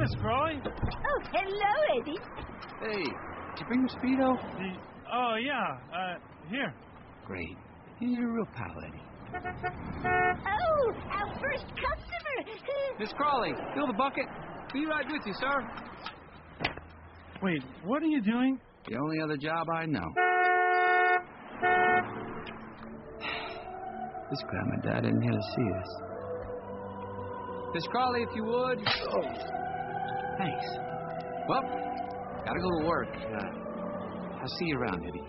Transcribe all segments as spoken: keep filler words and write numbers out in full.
Miss Crawley? Oh, hello, Eddie. Hey, did you bring the Speedo? The, oh, yeah. Uh, here. Great. You're a real pal, Eddie. Oh, our first customer. Miss Crawley, fill the bucket. Be right with you, sir. Wait, what are you doing? The only other job I know. This Grandma Dad isn't here to see us. Miss Crawley, if you would. Oh, thanks. Well, gotta go to work. Uh, I'll see you around, Eddie.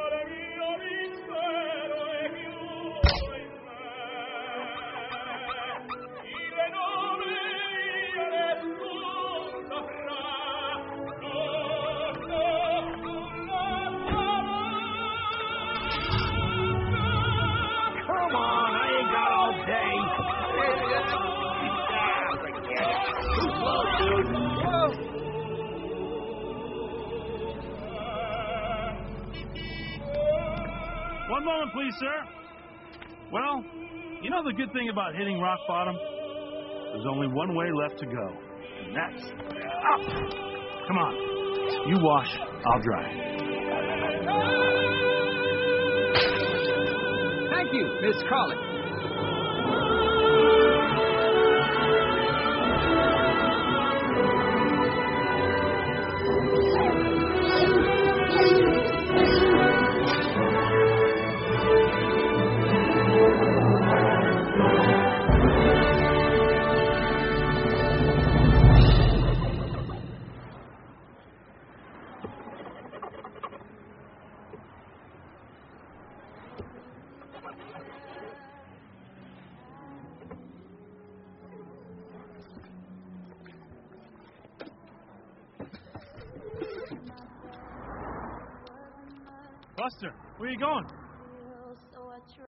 Come on, I ain't got all day. Too slow, dude. Whoa. One moment, please, sir. Well, you know the good thing about hitting rock bottom? There's only one way left to go, and that's up. Come on. You wash, I'll dry. Thank you, Miss Crawley. Buster, where are you going?